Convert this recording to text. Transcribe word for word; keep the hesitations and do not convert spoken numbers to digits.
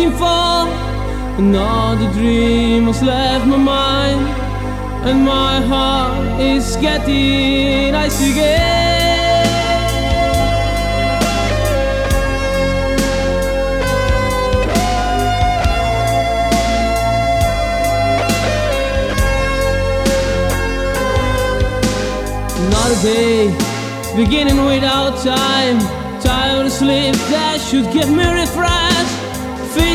waiting for. Another dream has left my mind, and my heart is getting ice again. Another day, beginning without time. Tired of sleep that should get me refreshed.